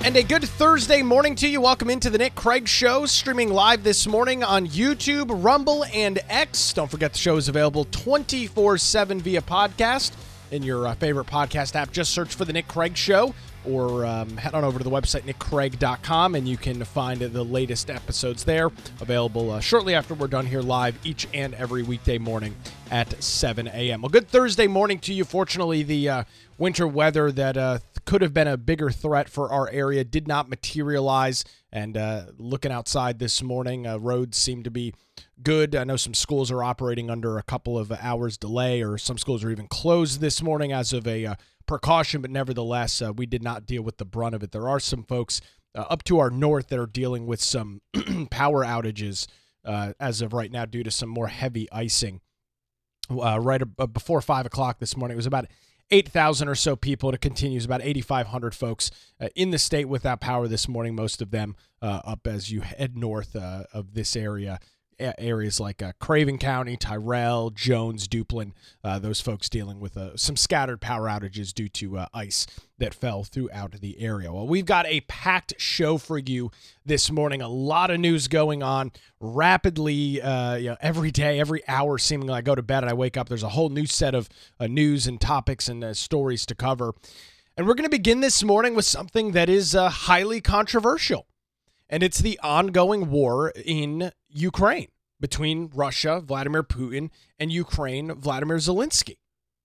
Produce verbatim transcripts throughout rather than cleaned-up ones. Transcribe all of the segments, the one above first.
And a good Thursday morning to you. Welcome into the Nick Craig Show, streaming live this morning on YouTube, Rumble, and X. Don't forget the show is available twenty-four seven via podcast in your uh, favorite podcast app. Just search for the Nick Craig Show or um, head on over to the website nick craig dot com and you can find the latest episodes there, available uh, shortly after we're done here live each and every weekday morning at seven a.m. Well, good Thursday morning to you. Fortunately, the uh, winter weather that uh, could have been a bigger threat for our area did not materialize. And uh, looking outside this morning, uh, roads seem to be good. I know some schools are operating under a couple of hours delay, or some schools are even closed this morning as of a uh, precaution, but nevertheless, uh, we did not deal with the brunt of it. There are some folks uh, up to our north that are dealing with some power outages uh, as of right now due to some more heavy icing. Uh, right uh, before five o'clock this morning, it was about eight thousand or so people, and it continues, about eighty-five hundred folks uh, in the state without power this morning, most of them uh, up as you head north uh, of this area. Areas like uh, Craven County, Tyrell, Jones, Duplin, uh, those folks dealing with uh, some scattered power outages due to uh, ice that fell throughout the area. Well, we've got a packed show for you this morning. A lot of news going on rapidly, uh, you know, every day, every hour, seemingly I go to bed and I wake up, there's a whole new set of uh, news and topics and uh, stories to cover. And we're going to begin this morning with something that is uh, highly controversial. And it's the ongoing war in Ukraine between Russia, Vladimir Putin, and Ukraine, Vladimir Zelensky.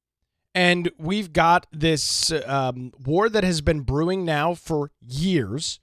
And we've got this um, war that has been brewing now for years,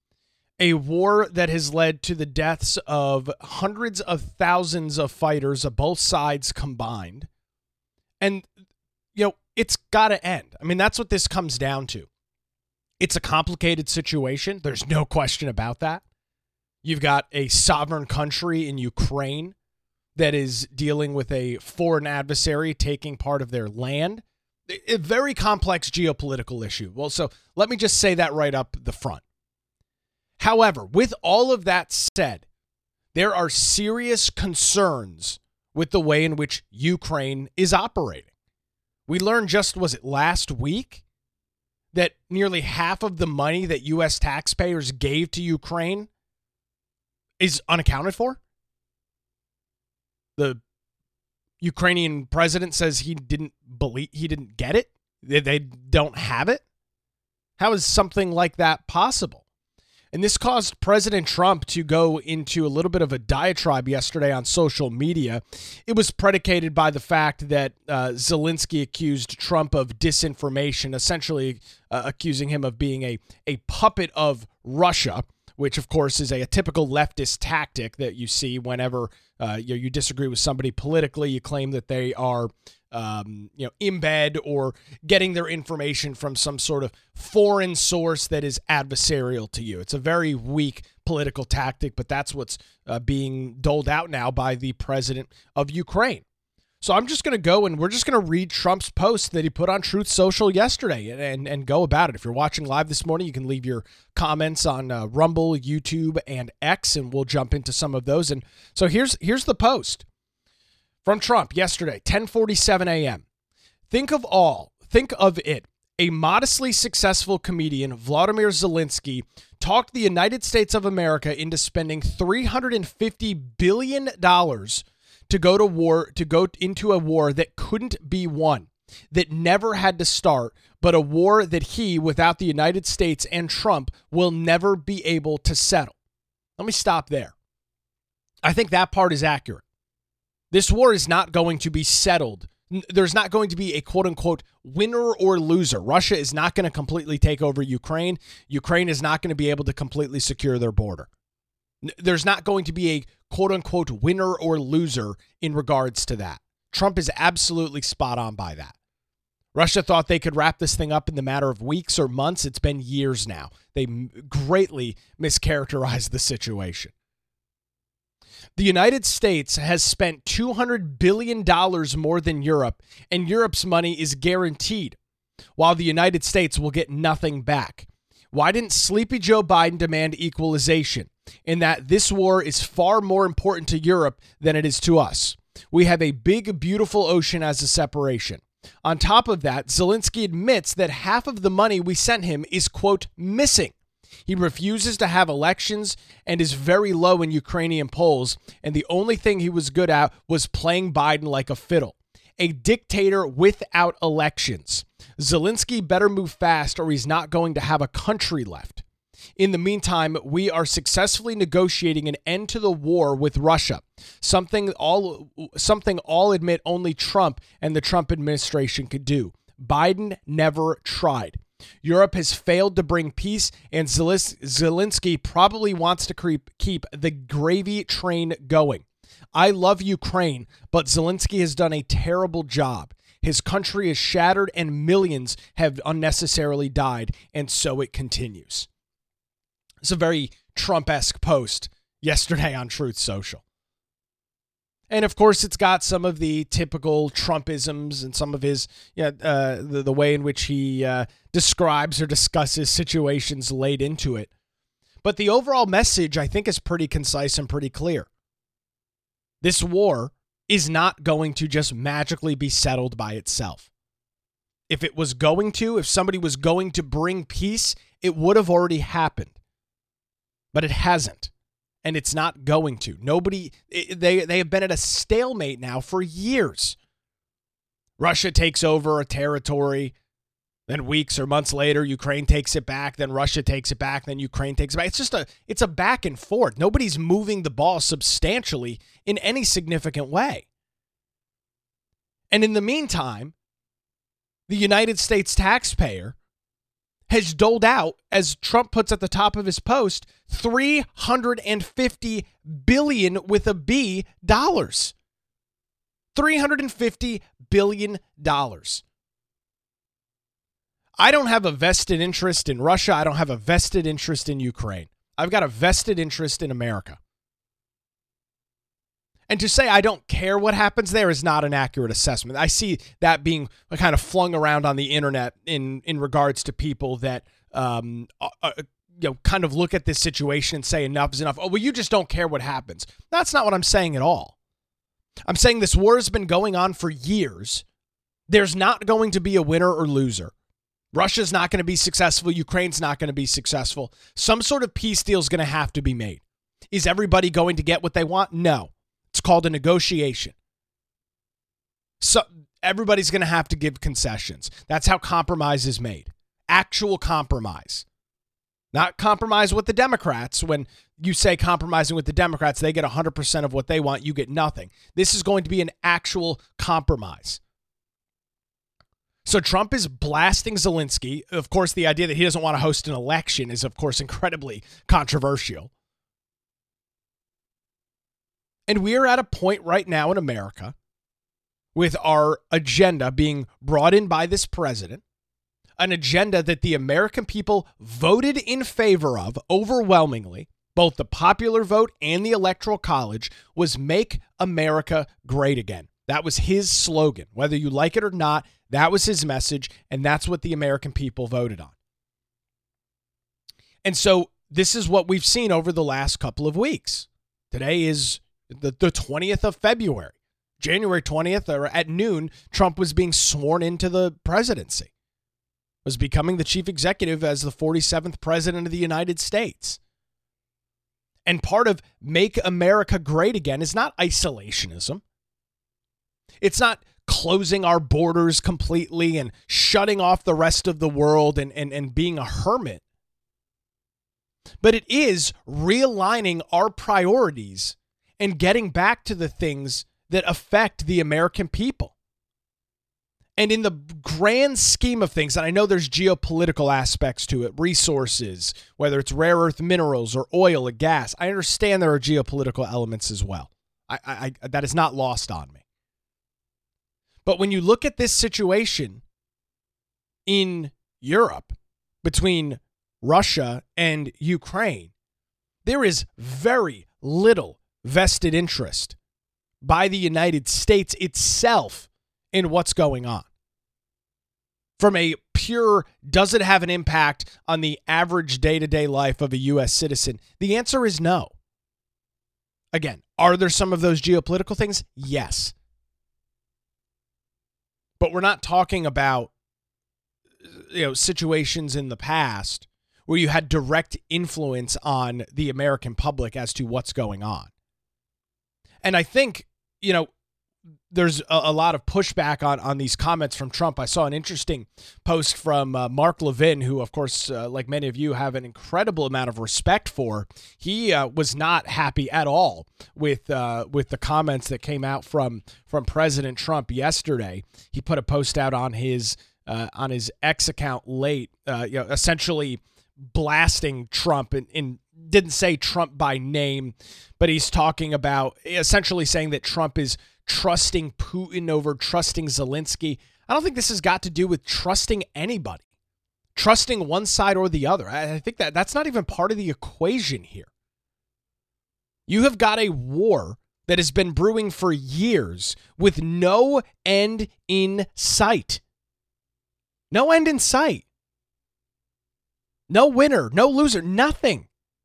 a war that has led to the deaths of hundreds of thousands of fighters of both sides combined. And, you know, it's got to end. I mean, that's what this comes down to. It's a complicated situation. There's no question about that. You've got a sovereign country in Ukraine that is dealing with a foreign adversary taking part of their land. A very complex geopolitical issue. Well, so let me just say that right up the front. However, with all of that said, there are serious concerns with the way in which Ukraine is operating. We learned just, was it last week, that nearly half of the money that U S taxpayers gave to Ukraine is unaccounted for? The Ukrainian president says he didn't believe, he didn't get it. They, they don't have it. How is something like that possible? And this caused President Trump to go into a little bit of a diatribe yesterday on social media. It was predicated by the fact that uh, Zelensky accused Trump of disinformation, essentially uh, accusing him of being a, a puppet of Russia, which, of course, is a, a typical leftist tactic that you see whenever uh, you, you disagree with somebody politically. You claim that they are Um, you know, in bed or getting their information from some sort of foreign source that is adversarial to you. It's a very weak political tactic, but that's what's uh, being doled out now by the president of Ukraine. So I'm just going to go and we're just going to read Trump's post that he put on Truth Social yesterday and, and, and go about it. If you're watching live this morning, you can leave your comments on uh, Rumble, YouTube, and X, and we'll jump into some of those. And so here's here's the post from Trump yesterday, ten forty-seven a.m. Think of all, think of it. A modestly successful comedian, Vladimir Zelensky, talked the United States of America into spending three hundred fifty billion dollars to go to war, to go into a war that couldn't be won, that never had to start, but a war that he, without the United States and Trump, will never be able to settle. Let me stop there. I think that part is accurate. This war is not going to be settled. There's not going to be a quote-unquote winner or loser. Russia is not going to completely take over Ukraine. Ukraine is not going to be able to completely secure their border. There's not going to be a quote-unquote winner or loser in regards to that. Trump is absolutely spot on by that. Russia thought they could wrap this thing up in the matter of weeks or months. It's been years now. They greatly mischaracterized the situation. The United States has spent two hundred billion dollars more than Europe, and Europe's money is guaranteed, while the United States will get nothing back. Why didn't Sleepy Joe Biden demand equalization? In that this war is far more important to Europe than it is to us. We have a big, beautiful ocean as a separation. On top of that, Zelensky admits that half of the money we sent him is, quote, missing. He refuses to have elections and is very low in Ukrainian polls, and the only thing he was good at was playing Biden like a fiddle. A dictator without elections. Zelensky better move fast or he's not going to have a country left. In the meantime, we are successfully negotiating an end to the war with Russia, something all something all admit only Trump and the Trump administration could do. Biden never tried. Europe has failed to bring peace, and Zelensky probably wants to creep, keep the gravy train going. I love Ukraine, but Zelensky has done a terrible job. His country is shattered and millions have unnecessarily died, and so it continues. It's a very Trump-esque post yesterday on Truth Social. And of course, it's got some of the typical Trumpisms and some of his, you know, uh, the, the way in which he uh, describes or discusses situations laid into it. But the overall message, I think, is pretty concise and pretty clear. This war is not going to just magically be settled by itself. If it was going to, if somebody was going to bring peace, it would have already happened. But it hasn't. And it's not going to. Nobody, they, they have been at a stalemate now for years. Russia takes over a territory, then weeks or months later, Ukraine takes it back, then Russia takes it back, then Ukraine takes it back. It's just a, it's a back and forth. Nobody's moving the ball substantially in any significant way. And in the meantime, the United States taxpayer has doled out, as Trump puts at the top of his post, three hundred fifty billion dollars with a B dollars. three hundred fifty billion dollars. I don't have a vested interest in Russia. I don't have a vested interest in Ukraine. I've got a vested interest in America. And to say I don't care what happens there is not an accurate assessment. I see that being kind of flung around on the internet in, in regards to people that um, uh, you know, kind of look at this situation and say enough is enough. Oh, well, you just don't care what happens. That's not what I'm saying at all. I'm saying this war has been going on for years. There's not going to be a winner or loser. Russia's not going to be successful. Ukraine's not going to be successful. Some sort of peace deal is going to have to be made. Is everybody going to get what they want? No. It's called a negotiation. So everybody's going to have to give concessions. That's how compromise is made. Actual compromise. Not compromise with the Democrats. When you say compromising with the Democrats, they get one hundred percent of what they want. You get nothing. This is going to be an actual compromise. So Trump is blasting Zelensky. Of course, the idea that he doesn't want to host an election is, of course, incredibly controversial. And we are at a point right now in America with our agenda being brought in by this president, an agenda that the American people voted in favor of overwhelmingly, both the popular vote and the Electoral College, was Make America Great Again. That was his slogan. Whether you like it or not, that was his message, and that's what the American people voted on. And so this is what we've seen over the last couple of weeks. Today is the, the twentieth of February. January twentieth, or at noon, Trump was being sworn into the presidency, was becoming the chief executive as the forty-seventh president of the United States. And part of Make America Great Again is not isolationism. It's not closing our borders completely and shutting off the rest of the world and, and, and being a hermit. But it is realigning our priorities and getting back to the things that affect the American people. And in the grand scheme of things, and I know there's geopolitical aspects to it, resources, whether it's rare earth minerals or oil or gas, I understand there are geopolitical elements as well. I, I, that is not lost on me. But when you look at this situation in Europe between Russia and Ukraine, there is very little vested interest by the United States itself in what's going on. From a pure, does it have an impact on the average day-to-day life of a U S citizen? The answer is no. Again, are there some of those geopolitical things? Yes. But we're not talking about, you know, situations in the past where you had direct influence on the American public as to what's going on. And I think, you know, there's a, a lot of pushback on, on these comments from Trump. I saw an interesting post from uh, Mark Levin, who, of course, uh, like many of you, have an incredible amount of respect for. He uh, was not happy at all with uh, with the comments that came out from from President Trump yesterday. He put a post out on his uh, on his X account late, uh, you know, essentially blasting Trump and, and didn't say Trump by name, but he's talking about essentially saying that Trump is trusting Putin over trusting Zelensky. I don't think this has got to do with trusting anybody, trusting one side or the other. I think that that's not even part of the equation here. You have got a war that has been brewing for years with no end in sight. No end in sight. No winner, no loser, nothing.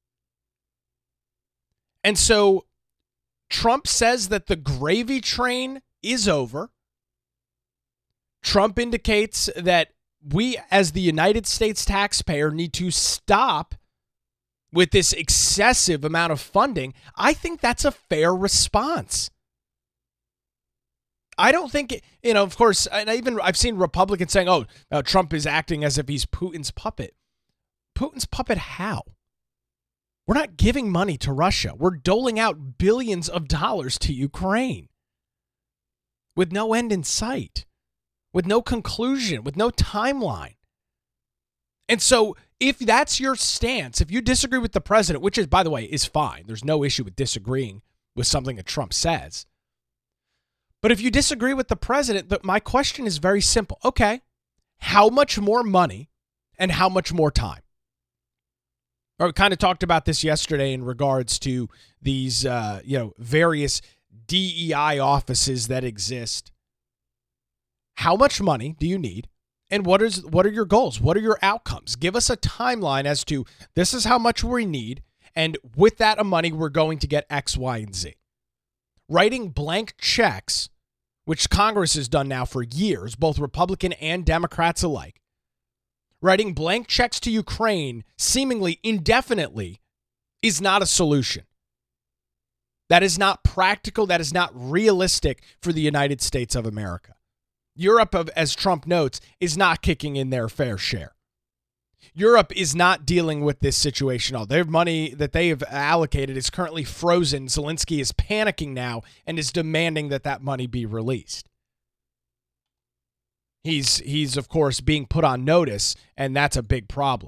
And so Trump says that the gravy train is over. Trump indicates that we, as the United States taxpayer, need to stop with this excessive amount of funding. I think that's a fair response. I don't think, it, you know, of course, and I even I've seen Republicans saying, oh, uh, Trump is acting as if he's Putin's puppet. Putin's puppet how? We're not giving money to Russia. We're doling out billions of dollars to Ukraine with no end in sight, with no conclusion, with no timeline. And so if that's your stance, if you disagree with the president, which is, by the way, is fine. There's no issue with disagreeing with something that Trump says. But if you disagree with the president, my question is very simple. Okay, how much more money and how much more time? Or we kind of talked about this yesterday in regards to these, uh, you know, various D E I offices that exist. How much money do you need? And what is what are your goals? What are your outcomes? Give us a timeline as to this is how much we need. And with that money, we're going to get X, Y, and Z. Writing blank checks, which Congress has done now for years, both Republican and Democrats alike. Writing blank checks to Ukraine seemingly indefinitely is not a solution. That is not practical. That is not realistic for the United States of America. Europe, as Trump notes, is not kicking in their fair share. Europe is not dealing with this situation at all. Their money that they have allocated is currently frozen. Zelensky is panicking now and is demanding that that money be released. He's, he's of course, being put on notice, and that's a big problem.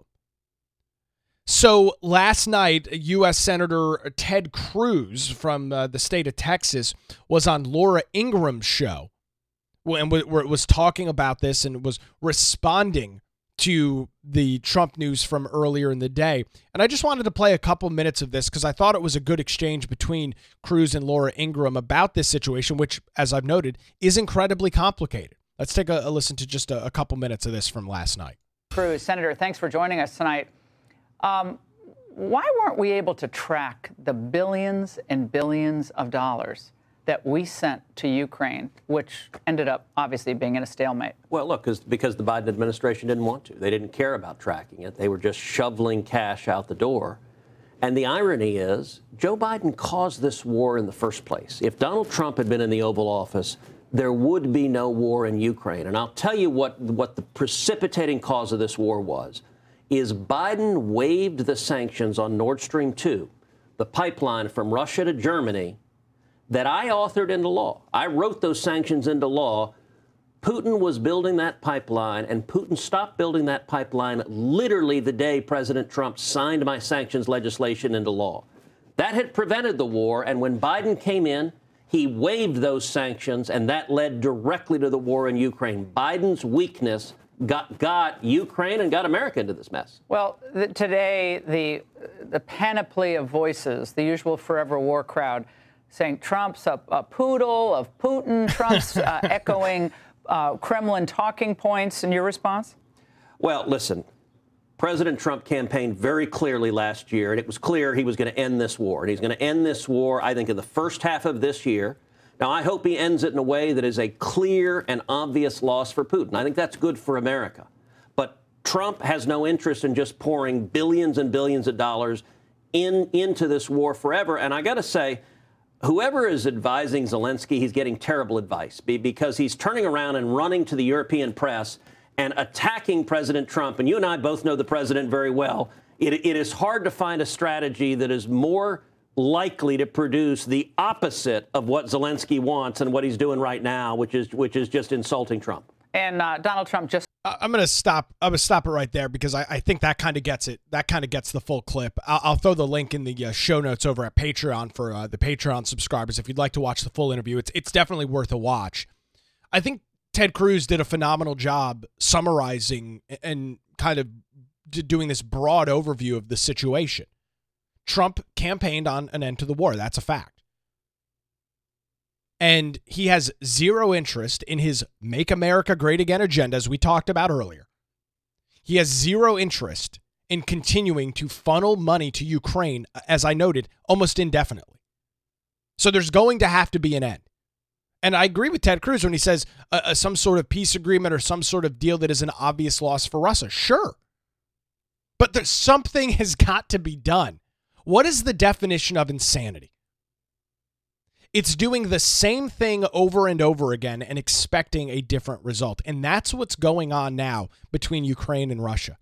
So last night, U S Senator Ted Cruz from uh, the state of Texas was on Laura Ingraham's show and was talking about this and was responding to the Trump news from earlier in the day. And I just wanted to play a couple minutes of this because I thought it was a good exchange between Cruz and Laura Ingraham about this situation, which, as I've noted, is incredibly complicated. Let's take a, a listen to just a, a couple minutes of this from last night. Cruz, Senator, thanks for joining us tonight. Um, why weren't we able to track the billions and billions of dollars that we sent to Ukraine, which ended up obviously being in a stalemate? Well, look, cause, because the Biden administration didn't want to. They didn't care about tracking it. They were just shoveling cash out the door. And the irony is, Joe Biden caused this war in the first place. If Donald Trump had been in the Oval Office, there would be no war in Ukraine. And I'll tell you what, what the precipitating cause of this war was, is Biden waived the sanctions on Nord Stream two, the pipeline from Russia to Germany, that I authored into law. I wrote those sanctions into law. Putin was building that pipeline, and Putin stopped building that pipeline literally the day President Trump signed my sanctions legislation into law. That had prevented the war, and when Biden came in, he waived those sanctions, and that led directly to the war in Ukraine. Biden's weakness got got Ukraine and got America into this mess. Well, the, today, the the panoply of voices, the usual forever war crowd, saying Trump's a, a poodle of Putin, Trump's uh, echoing uh, Kremlin talking points. And your response? Well, listen, President Trump campaigned very clearly last year, and it was clear he was going to end this war. And he's going to end this war, I think, in the first half of this year. Now, I hope he ends it in a way that is a clear and obvious loss for Putin. I think that's good for America. But Trump has no interest in just pouring billions and billions of dollars in into this war forever. And I got to say, whoever is advising Zelensky, he's getting terrible advice because he's turning around and running to the European press and attacking President Trump. And you and I both know the president very well. It, it is hard to find a strategy that is more likely to produce the opposite of what Zelensky wants and what he's doing right now, which is which is just insulting Trump. And uh, Donald Trump just. I'm going to stop. I'm going to stop it right there because I, I think that kind of gets it. That kind of gets the full clip. I'll, I'll throw the link in the uh, show notes over at Patreon for uh, the Patreon subscribers. If you'd like to watch the full interview, it's it's definitely worth a watch. I think Ted Cruz did a phenomenal job summarizing and kind of doing this broad overview of the situation. Trump campaigned on an end to the war. That's a fact. And he has zero interest in his Make America Great Again agenda, as we talked about earlier. He has zero interest in continuing to funnel money to Ukraine, as I noted, almost indefinitely. So there's going to have to be an end. And I agree with Ted Cruz when he says uh, uh, some sort of peace agreement or some sort of deal that is an obvious loss for Russia. Sure. But there's something has got to be done. What is the definition of insanity? It's doing the same thing over and over again and expecting a different result. And that's what's going on now between Ukraine and Russia.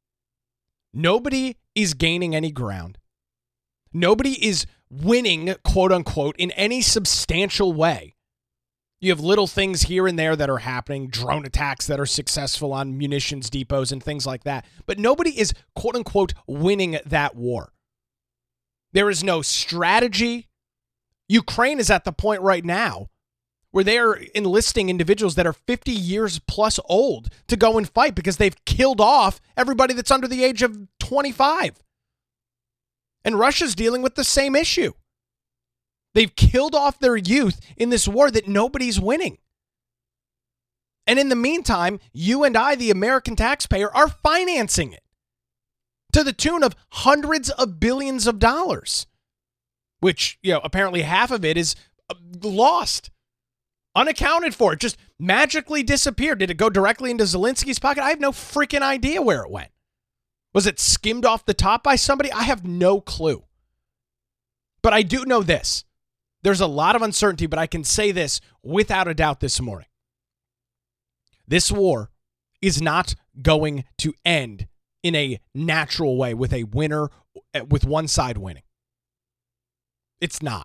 Nobody is gaining any ground. Nobody is winning, quote unquote, in any substantial way. You have little things here and there that are happening, drone attacks that are successful on munitions depots and things like that. But nobody is, quote unquote, winning that war. There is no strategy. Ukraine is at the point right now where they are enlisting individuals that are fifty years plus old to go and fight because they've killed off everybody that's under the age of twenty-five. And Russia's dealing with the same issue. They've killed off their youth in this war that nobody's winning. And in the meantime, you and I, the American taxpayer, are financing it to the tune of hundreds of billions of dollars. Which, you know, apparently half of it is lost, unaccounted for. It just magically disappeared. Did it go directly into Zelensky's pocket? I have no freaking idea where it went. Was it skimmed off the top by somebody? I have no clue. But I do know this. There's a lot of uncertainty, but I can say this without a doubt this morning. This war is not going to end in a natural way with a winner, with one side winning. It's not.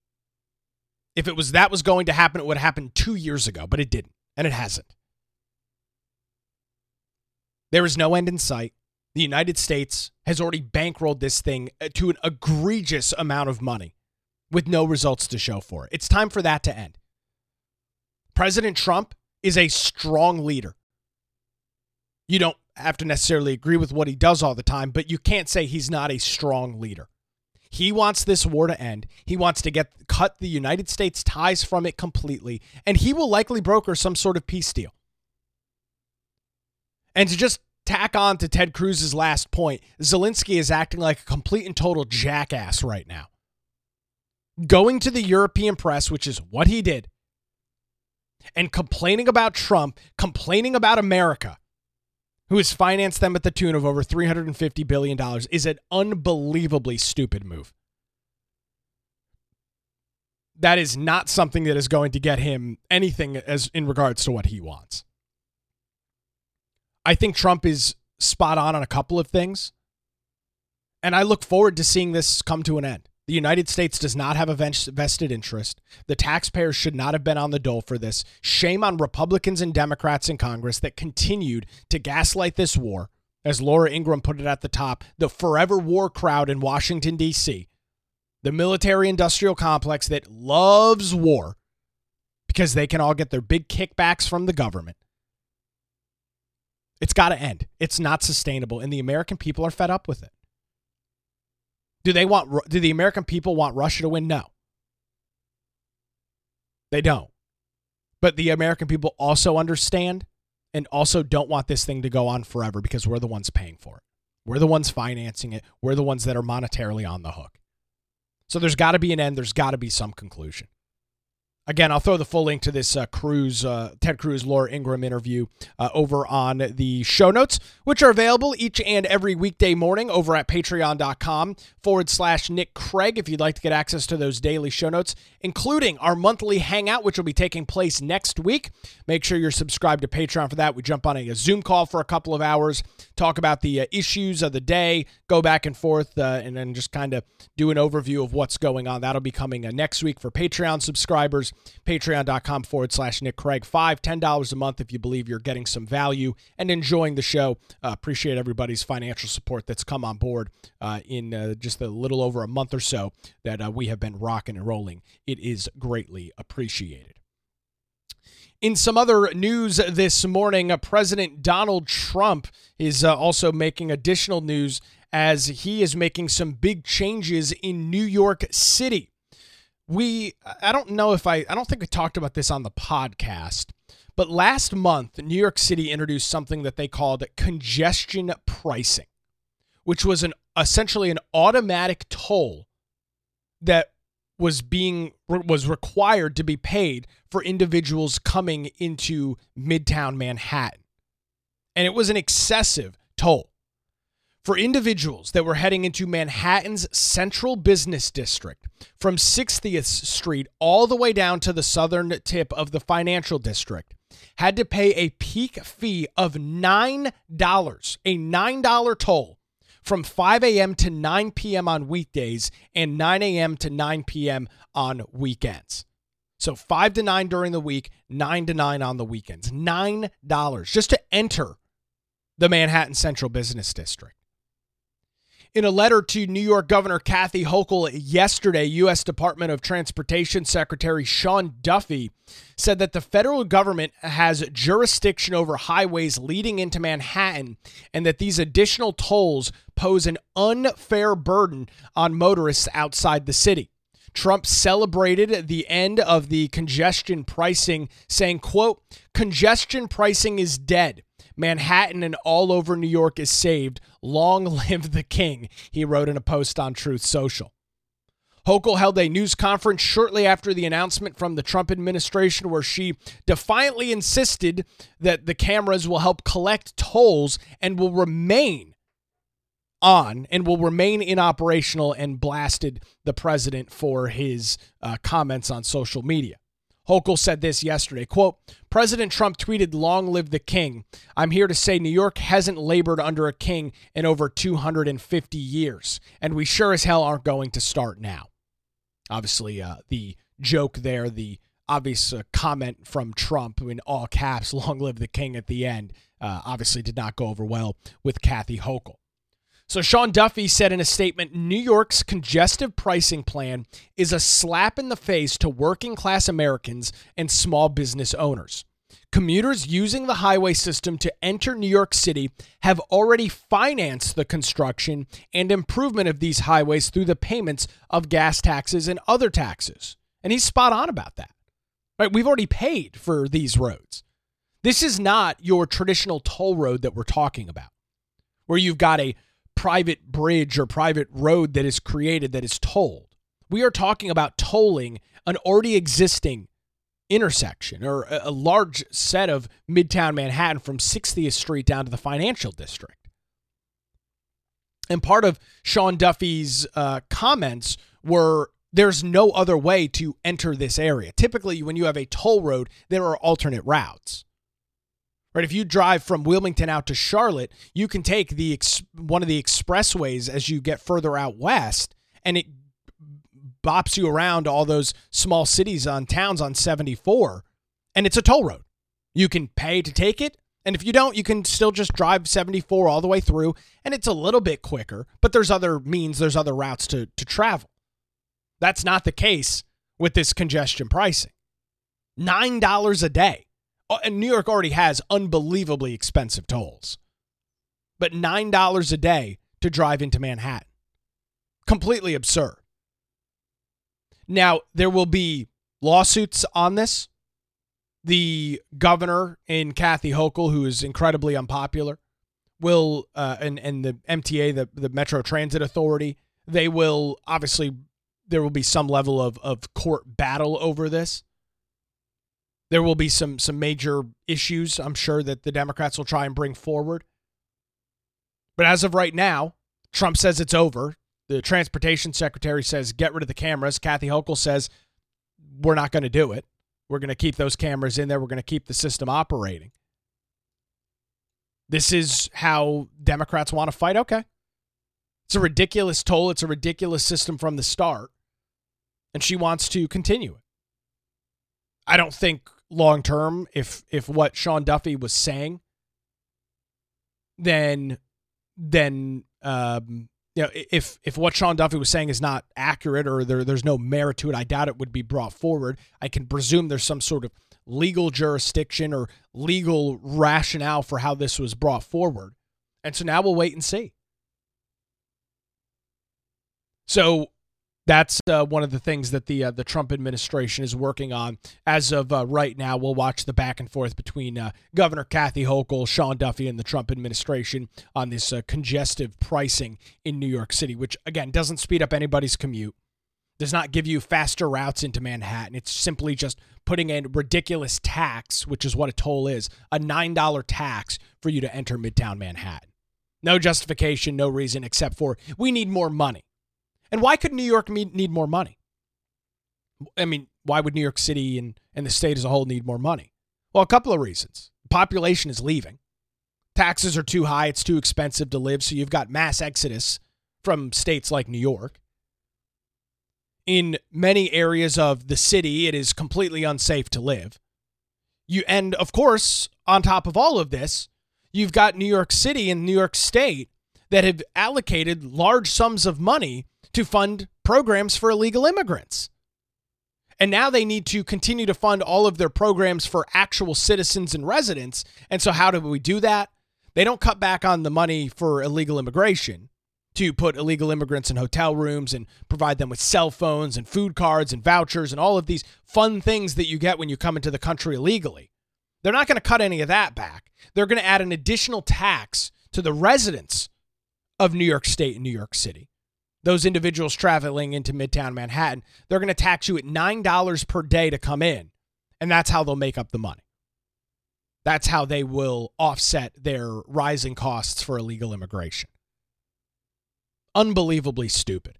If it was that was going to happen, it would have happened two years ago, but it didn't, and it hasn't. There is no end in sight. The United States has already bankrolled this thing to an egregious amount of money with no results to show for it. It's time for that to end. President Trump is a strong leader. You don't have to necessarily agree with what he does all the time, but you can't say he's not a strong leader. He wants this war to end. He wants to get cut the United States ties from it completely, and he will likely broker some sort of peace deal. And to just tack on to Ted Cruz's last point, Zelensky is acting like a complete and total jackass right now. Going to the European press, which is what he did, and complaining about Trump, complaining about America, who has financed them at the tune of over three hundred fifty billion dollars, is an unbelievably stupid move. That is not something that is going to get him anything as in regards to what he wants. I think Trump is spot on on a couple of things, and I look forward to seeing this come to an end. The United States does not have a vested interest. The taxpayers should not have been on the dole for this. Shame on Republicans and Democrats in Congress that continued to gaslight this war. As Laura Ingraham put it at the top, the forever war crowd in Washington, D C, the military-industrial complex that loves war because they can all get their big kickbacks from the government. It's got to end. It's not sustainable, and the American people are fed up with it. Do they want? Do the American people want Russia to win? No. They don't. But the American people also understand and also don't want this thing to go on forever because we're the ones paying for it. We're the ones financing it. We're the ones that are monetarily on the hook. So there's got to be an end. There's got to be some conclusion. Again, I'll throw the full link to this uh, Cruz, uh, Ted Cruz, Laura Ingraham interview uh, over on the show notes, which are available each and every weekday morning over at patreon.com forward slash Nick Craig if you'd like to get access to those daily show notes, including our monthly hangout, which will be taking place next week. Make sure you're subscribed to Patreon for that. We jump on a, a Zoom call for a couple of hours, talk about the uh, issues of the day, go back and forth, uh, and then just kind of do an overview of what's going on. That'll be coming uh, next week for Patreon subscribers. Patreon.com forward slash Nick Craig. Five, ten dollars a month if you believe you're getting some value and enjoying the show. Uh, appreciate everybody's financial support that's come on board uh, in uh, just a little over a month or so that uh, we have been rocking and rolling. It is greatly appreciated. In some other news this morning, uh, President Donald Trump is uh, also making additional news as he is making some big changes in New York City. We, I don't know if I, I don't think we talked about this on the podcast, but last month, New York City introduced something that they called congestion pricing, which was an essentially an automatic toll that was being, was required to be paid for individuals coming into Midtown Manhattan. And it was an excessive toll. For individuals that were heading into Manhattan's Central Business District from sixtieth Street all the way down to the southern tip of the Financial District, had to pay a peak fee of nine dollars, a nine dollars toll from five a.m. to nine p.m. on weekdays and nine a.m. to nine p.m. on weekends. So five to nine during the week, nine to nine on the weekends. nine dollars just to enter the Manhattan Central Business District. In a letter to New York Governor Kathy Hochul yesterday, U S Department of Transportation Secretary Sean Duffy said that the federal government has jurisdiction over highways leading into Manhattan and that these additional tolls pose an unfair burden on motorists outside the city. Trump celebrated the end of the congestion pricing, saying, quote, "Congestion pricing is dead. Manhattan and all over New York is saved. Long live the king," he wrote in a post on Truth Social. Hochul held a news conference shortly after the announcement from the Trump administration where she defiantly insisted that the cameras will help collect tolls and will remain on and will remain in operational, and blasted the president for his uh, comments on social media. Hochul said this yesterday, quote, "President Trump tweeted, 'Long live the king.' I'm here to say New York hasn't labored under a king in over two hundred fifty years, and we sure as hell aren't going to start now." Obviously, uh, the joke there, the obvious uh, comment from Trump in all caps, "Long live the king" at the end, uh, obviously did not go over well with Kathy Hochul. So Sean Duffy said in a statement, New York's congestive pricing plan is a slap in the face to working class Americans and small business owners. Commuters using the highway system to enter New York City have already financed the construction and improvement of these highways through the payments of gas taxes and other taxes. And he's spot on about that. Right? We've already paid for these roads. This is not your traditional toll road that we're talking about, where you've got a private bridge or private road that is created that is tolled. We are talking about tolling an already existing intersection or a, a large set of Midtown Manhattan from sixtieth Street down to the Financial District. And part of Sean Duffy's uh, comments were there's no other way to enter this area. Typically, when you have a toll road, there are alternate routes. Right, if you drive from Wilmington out to Charlotte, you can take the ex- one of the expressways as you get further out west, and it bops you around all those small cities on towns on seventy-four, and it's a toll road. You can pay to take it, and if you don't, you can still just drive seventy-four all the way through, and it's a little bit quicker, but there's other means, there's other routes to, to travel. That's not the case with this congestion pricing. nine dollars a day. And New York already has unbelievably expensive tolls. But nine dollars a day to drive into Manhattan. Completely absurd. Now, there will be lawsuits on this. The governor in Kathy Hochul, who is incredibly unpopular, will, uh, and, and the M T A, the, the Metro Transit Authority, they will, obviously, there will be some level of, of court battle over this. There will be some some major issues, I'm sure, that the Democrats will try and bring forward. But as of right now, Trump says it's over. The transportation secretary says, get rid of the cameras. Kathy Hochul says, we're not going to do it. We're going to keep those cameras in there. We're going to keep the system operating. This is how Democrats want to fight. Okay. It's a ridiculous toll. It's a ridiculous system from the start. And she wants to continue it. I don't think long term, if if what Sean Duffy was saying, then then um, you know, if if what Sean Duffy was saying is not accurate or there, there's no merit to it, I doubt it would be brought forward. I can presume there's some sort of legal jurisdiction or legal rationale for how this was brought forward. And so now we'll wait and see. So that's uh, one of the things that the uh, the Trump administration is working on. As of uh, right now, we'll watch the back and forth between uh, Governor Kathy Hochul, Sean Duffy, and the Trump administration on this uh, congestive pricing in New York City, which, again, doesn't speed up anybody's commute, does not give you faster routes into Manhattan. It's simply just putting a ridiculous tax, which is what a toll is, a nine dollar tax for you to enter Midtown Manhattan. No justification, no reason, except for we need more money. And why could New York need more money? I mean, why would New York City and, and the state as a whole need more money? Well, a couple of reasons. Population is leaving. Taxes are too high. It's too expensive to live. So you've got mass exodus from states like New York. In many areas of the city, it is completely unsafe to live. You, and of course, on top of all of this, you've got New York City and New York State that have allocated large sums of money to fund programs for illegal immigrants. And now they need to continue to fund all of their programs for actual citizens and residents. And so how do we do that? They don't cut back on the money for illegal immigration to put illegal immigrants in hotel rooms and provide them with cell phones and food cards and vouchers and all of these fun things that you get when you come into the country illegally. They're not going to cut any of that back. They're going to add an additional tax to the residents of New York State and New York City. Those individuals traveling into Midtown Manhattan, they're going to tax you at nine dollars per day to come in. And that's how they'll make up the money. That's how they will offset their rising costs for illegal immigration. Unbelievably stupid.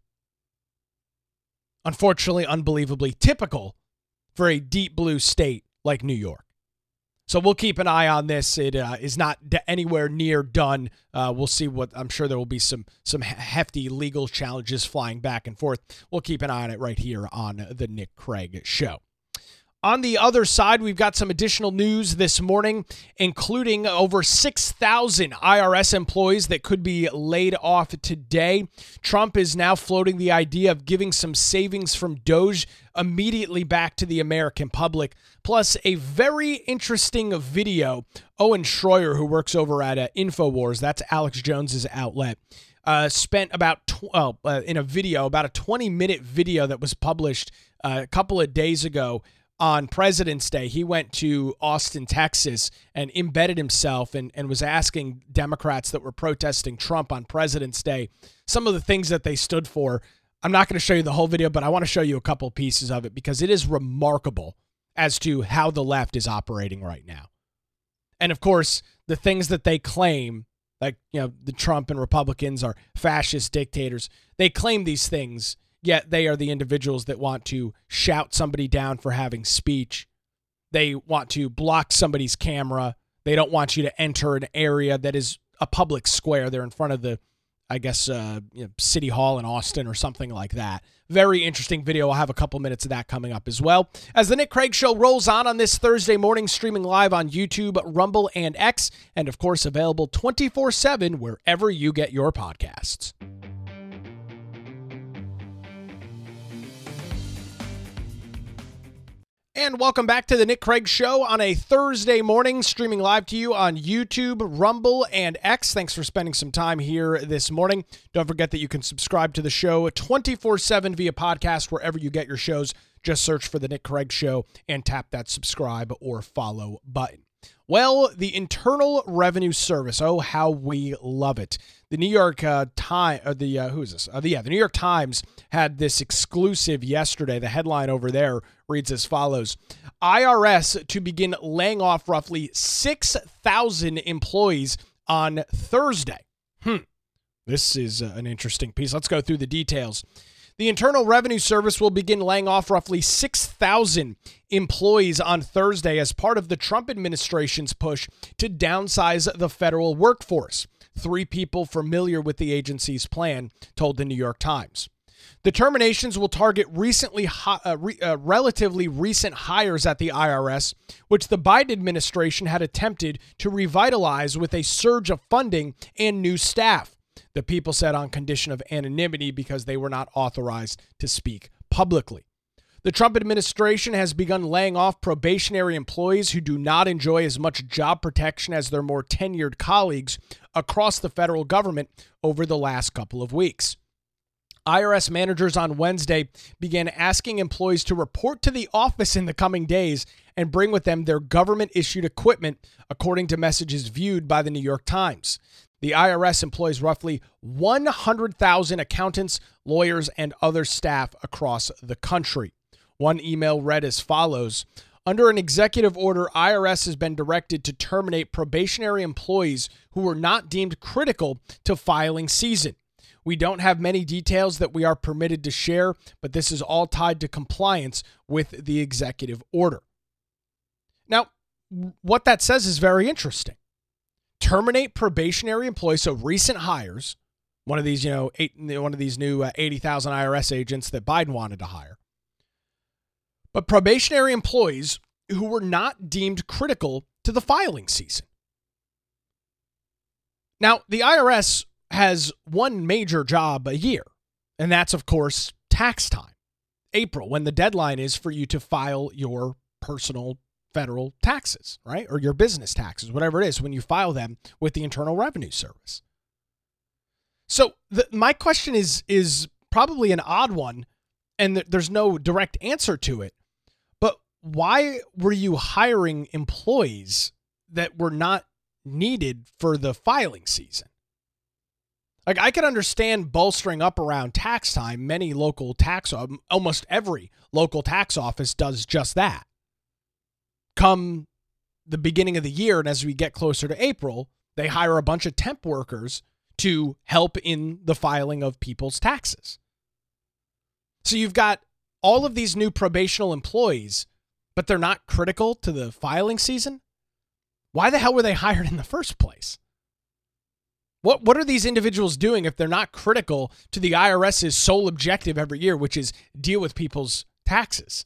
Unfortunately, unbelievably typical for a deep blue state like New York. So we'll keep an eye on this. It uh, is not d- anywhere near done. Uh, we'll see what, I'm sure there will be some some hefty legal challenges flying back and forth. We'll keep an eye on it right here on the Nick Craig Show. On the other side, we've got some additional news this morning, including over six thousand I R S employees that could be laid off today. Trump is now floating the idea of giving some savings from Doge immediately back to the American public, plus a very interesting video. Owen Schroyer, who works over at uh, InfoWars, that's Alex Jones's outlet, uh, spent about, tw- uh, uh, in a video, about a twenty-minute video that was published uh, a couple of days ago. On President's Day, he went to Austin, Texas, and embedded himself and, and was asking Democrats that were protesting Trump on President's Day some of the things that they stood for. I'm not going to show you the whole video, but I want to show you a couple pieces of it because it is remarkable as to how the left is operating right now. And, of course, the things that they claim, like, you know, the Trump and Republicans are fascist dictators, they claim these things. Yet they are the individuals that want to shout somebody down for having speech. They want to block somebody's camera. They don't want you to enter an area that is a public square. They're in front of the, I guess, uh, you know, City Hall in Austin or something like that. Very interesting video. I'll have a couple minutes of that coming up as well. As the Nick Craig Show rolls on on this Thursday morning, streaming live on YouTube, Rumble, and X, and of course available twenty-four seven wherever you get your podcasts. And welcome back to the Nick Craig Show on a Thursday morning, streaming live to you on YouTube, Rumble, and X. Thanks for spending some time here this morning. Don't forget that you can subscribe to the show twenty-four seven via podcast wherever you get your shows. Just search for the Nick Craig Show and tap that subscribe or follow button. Well, the Internal Revenue Service, oh, how we love it. The New York uh, Times, uh, the uh, who is this? Uh, the, yeah, the New York Times had this exclusive yesterday. The headline over there reads as follows: I R S to begin laying off roughly six thousand employees on Thursday. Hmm. This is uh, an interesting piece. Let's go through the details. The Internal Revenue Service will begin laying off roughly six thousand employees on Thursday as part of the Trump administration's push to downsize the federal workforce. Three people familiar with the agency's plan told the New York Times. The terminations will target recently, uh, re, uh, relatively recent hires at the I R S, which the Biden administration had attempted to revitalize with a surge of funding and new staff. The people said on condition of anonymity because they were not authorized to speak publicly. The Trump administration has begun laying off probationary employees who do not enjoy as much job protection as their more tenured colleagues across the federal government over the last couple of weeks. I R S managers on Wednesday began asking employees to report to the office in the coming days and bring with them their government-issued equipment, according to messages viewed by the New York Times. The I R S employs roughly one hundred thousand accountants, lawyers, and other staff across the country. One email read as follows: under an executive order, I R S has been directed to terminate probationary employees who were not deemed critical to filing season. We don't have many details that we are permitted to share, but this is all tied to compliance with the executive order. Now, what that says is very interesting. Terminate probationary employees, so recent hires, one of these, you know, eight, one of these new uh, eighty thousand I R S agents that Biden wanted to hire. But probationary employees who were not deemed critical to the filing season. Now, the I R S has one major job a year, and that's, of course, tax time. April, when the deadline is for you to file your personal federal taxes, right? Or your business taxes, whatever it is, when you file them with the Internal Revenue Service. So the, my question is, is probably an odd one, and th- there's no direct answer to it. But why were you hiring employees that were not needed for the filing season? Like, I could understand bolstering up around tax time. Many local tax, almost every local tax office does just that. Come the beginning of the year, and as we get closer to April, they hire a bunch of temp workers to help in the filing of people's taxes. So you've got all of these new probational employees, but they're not critical to the filing season? Why the hell were they hired in the first place? What what are these individuals doing if they're not critical to the IRS's sole objective every year, which is deal with people's taxes?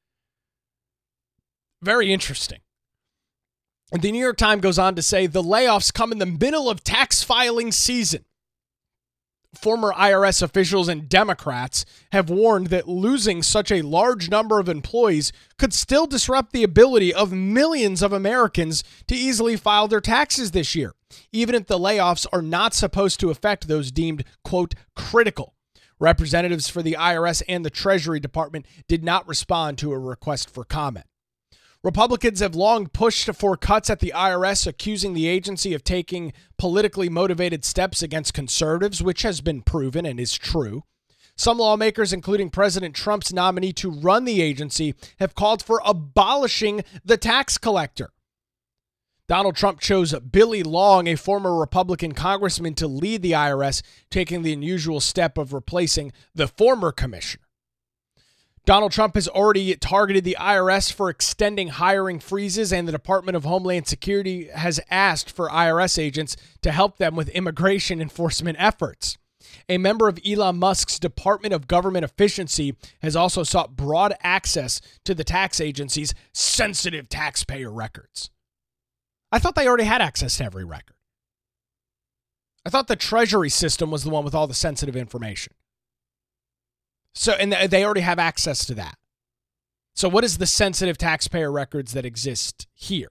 Very interesting. And the New York Times goes on to say the layoffs come in the middle of tax filing season. Former I R S officials and Democrats have warned that losing such a large number of employees could still disrupt the ability of millions of Americans to easily file their taxes this year, even if the layoffs are not supposed to affect those deemed, quote, critical. Representatives for the I R S and the Treasury Department did not respond to a request for comment. Republicans have long pushed for cuts at the I R S, accusing the agency of taking politically motivated steps against conservatives, which has been proven and is true. Some lawmakers, including President Trump's nominee to run the agency, have called for abolishing the tax collector. Donald Trump chose Billy Long, a former Republican congressman, to lead the I R S, taking the unusual step of replacing the former commissioner. Donald Trump has already targeted the I R S for extending hiring freezes, and the Department of Homeland Security has asked for I R S agents to help them with immigration enforcement efforts. A member of Elon Musk's Department of Government Efficiency has also sought broad access to the tax agency's sensitive taxpayer records. I thought they already had access to every record. I thought the Treasury system was the one with all the sensitive information. So, and they already have access to that. So what is the sensitive taxpayer records that exist here?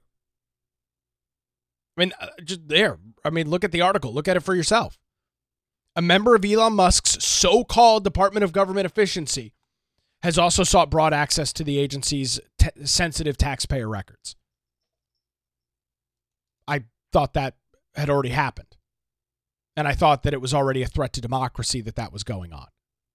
I mean, just there. I mean, look at the article. Look at it for yourself. A member of Elon Musk's so-called Department of Government Efficiency has also sought broad access to the agency's t- sensitive taxpayer records. I thought that had already happened. And I thought that it was already a threat to democracy that that was going on.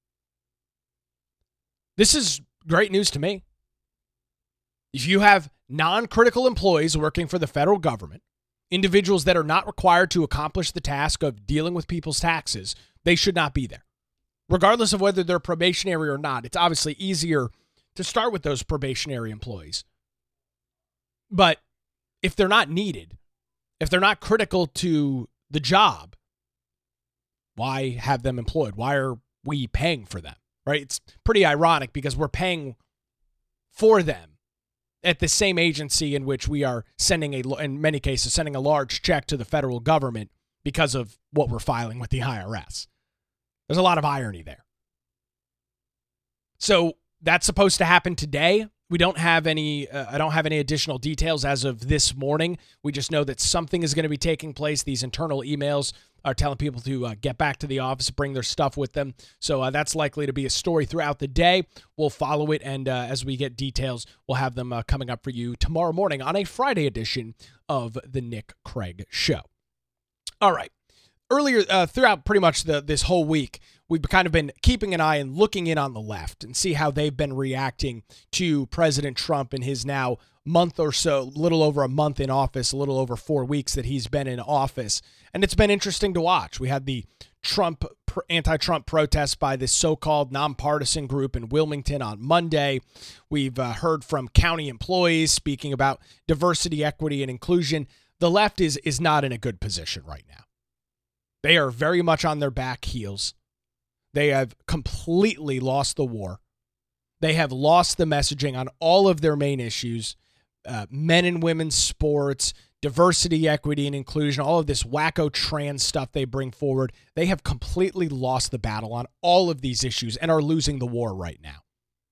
This is great news to me. If you have non-critical employees working for the federal government, individuals that are not required to accomplish the task of dealing with people's taxes, they should not be there. Regardless of whether they're probationary or not, it's obviously easier to start with those probationary employees. But if they're not needed, if they're not critical to the job, why have them employed? Why are we paying for them, right? It's pretty ironic because we're paying for them at the same agency in which we are sending a, in many cases, sending a large check to the federal government because of what we're filing with the I R S. There's a lot of irony there. So that's supposed to happen today. We don't have any, uh, I don't have any additional details as of this morning. We just know that something is going to be taking place. These internal emails are telling people to uh, get back to the office, bring their stuff with them. So uh, that's likely to be a story throughout the day. We'll follow it, and uh, as we get details, we'll have them uh, coming up for you tomorrow morning on a Friday edition of the Nick Craig Show. All right. Earlier, uh, throughout pretty much the, this whole week, we've kind of been keeping an eye and looking in on the left and see how they've been reacting to President Trump in his now month or so, little over a month in office, a little over four weeks that he's been in office. And it's been interesting to watch. We had the Trump anti-Trump protests by this so-called nonpartisan group in Wilmington on Monday. We've uh, heard from county employees speaking about diversity, equity, and inclusion. The left is is not in a good position right now. They are very much on their back heels. They have completely lost the war. They have lost the messaging on all of their main issues, uh, men and women's sports, diversity, equity, and inclusion, all of this wacko trans stuff they bring forward. They have completely lost the battle on all of these issues and are losing the war right now.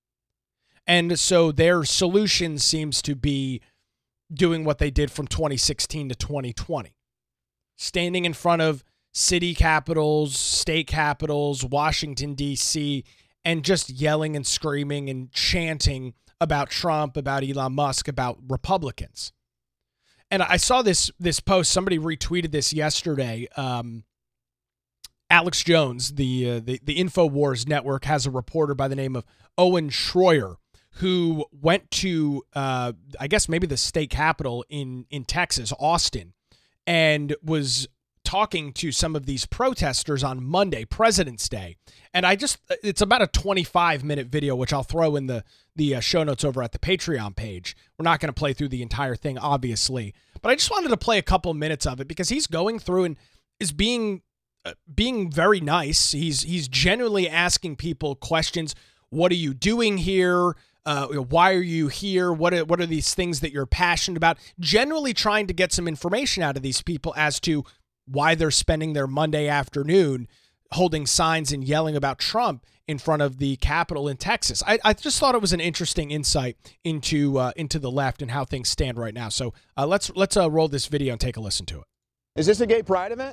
And so their solution seems to be doing what they did from twenty sixteen to twenty twenty, standing in front of city capitals, state capitals, Washington, D C, and just yelling and screaming and chanting about Trump, about Elon Musk, about Republicans. And I saw this this post. Somebody retweeted this yesterday. Um, Alex Jones, the, uh, the the InfoWars network, has a reporter by the name of Owen Schroyer who went to, uh, I guess, maybe the state capitol in, in Texas, Austin, and was talking to some of these protesters on Monday, President's Day. And I just, it's about a twenty-five minute video, which I'll throw in the, the uh, show notes over at the Patreon page. We're not going to play through the entire thing, obviously, but I just wanted to play a couple minutes of it because he's going through and is being, uh, being very nice. He's, he's genuinely asking people questions. What are you doing here? Uh, why are you here? What are, what are these things that you're passionate about? Generally trying to get some information out of these people as to why they're spending their Monday afternoon holding signs and yelling about Trump in front of the Capitol in Texas. I, I just thought it was an interesting insight into uh, into the left and how things stand right now. So uh, let's let's uh, roll this video and take a listen to it. Is this a gay pride event?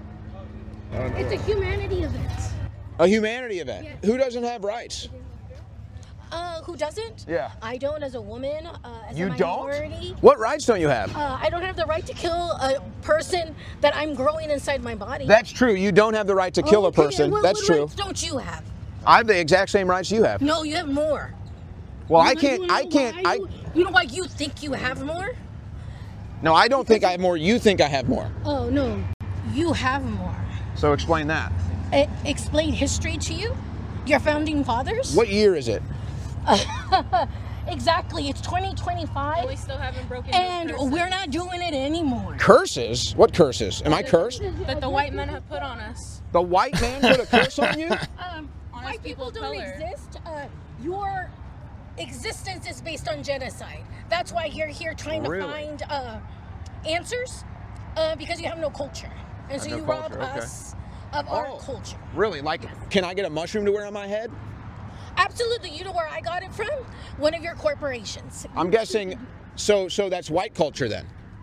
It's a humanity event. A humanity event? Yeah. Who doesn't have rights? Uh, who doesn't? Yeah. I don't as a woman, uh, as You a don't? minority. What rights don't you have? Uh, I don't have the right to kill a person that I'm growing inside my body. That's true. You don't have the right to kill Okay, a person. what- That's what true. rights don't you have? I have the exact same rights you have. No, you have more. Well, You I know- can't. you know I can't. why I You, you know why you think you have more? no. I don't think I have more. You think I have more. Oh no, you have more. So explain that. E- explain history to you. Your founding fathers. What year is it? Exactly. It's twenty twenty-five. We still haven't broken And those curses we're not doing it anymore. Curses? What curses? Am I cursed? that the white men have put on us. The white man put a curse on you? Um, Honest white people people of don't color. exist. Uh, your existence is based on genocide. That's why you're here trying Really? to find uh, answers, uh, because you have no culture, and so no you rob culture, okay. us of our Oh. culture. Really? Like, can I get a mushroom to wear on my head? Absolutely. You know where I got it from? One of your corporations. I'm guessing. So, so that's white culture then.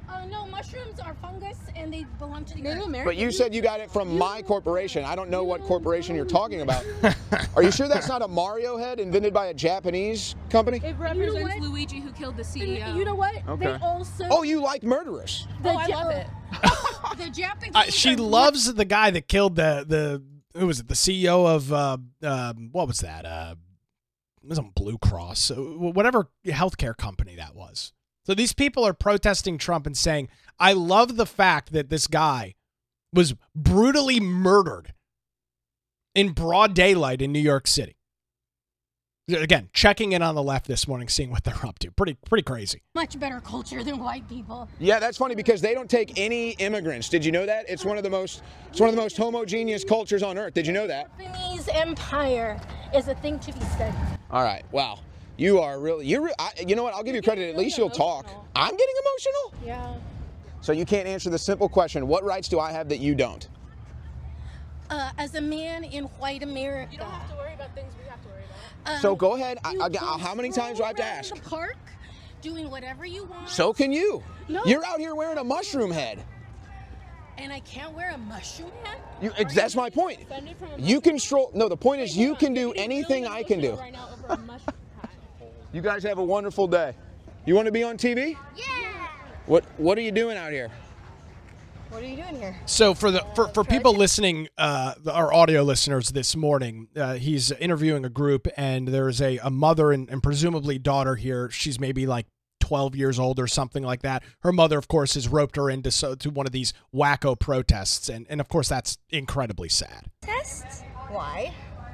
Uh, no, mushrooms are fungus and they belong to the Native earth. American. But you said you got it from my corporation. I don't know what corporation you're talking about. Are you sure that's not a Mario head invented by a Japanese company? It represents what? Luigi, who killed the C E O. And you know what? They Okay. also. Oh, you like murderers. the Oh, I Ja- love it. the Japanese. Uh, she are loves the guy that killed the the who was it? The C E O of uh, um, what was that? Uh, it was on Blue Cross, uh, whatever healthcare company that was. So these people are protesting Trump and saying, "I love the fact that this guy was brutally murdered in broad daylight in New York City." Again, checking in on the left this morning, seeing what they're up to. Pretty pretty crazy. much better culture than white people. Yeah, that's funny because they don't take any immigrants. Did you know that? It's one of the most it's one of the most homogeneous cultures on earth. Did you know that? Japanese empire is a thing to be studied. All right. Wow. You are really you. Re- I, you know what? I'll give you credit. At least you'll talk. I'm getting emotional. Yeah. So you can't answer the simple question: what rights do I have that you don't? Uh, as a man in white America. You don't have to worry about things we have to worry about. um, So go ahead. I, you I, can how many times do I have to stroll ask? around the park, doing whatever you want. So can you. No. You're out here wearing a mushroom head. And I can't wear a mushroom hat? You, it's, that's my point. Offended from a You can stroll. No, the point is Hold you on, can you're do getting anything really I can do. emotional Right now over a mushroom hat. You guys have a wonderful day. You want to be on T V? Yeah. What What are you doing out here? What are you doing here? So for the for, for people listening, uh, our audio listeners this morning, uh, he's interviewing a group, and there's a, a mother and, and presumably daughter here. She's maybe like twelve years old or something like that. Her mother, of course, has roped her into so, to one of these wacko protests, and, and of course that's incredibly sad. Tests? Why?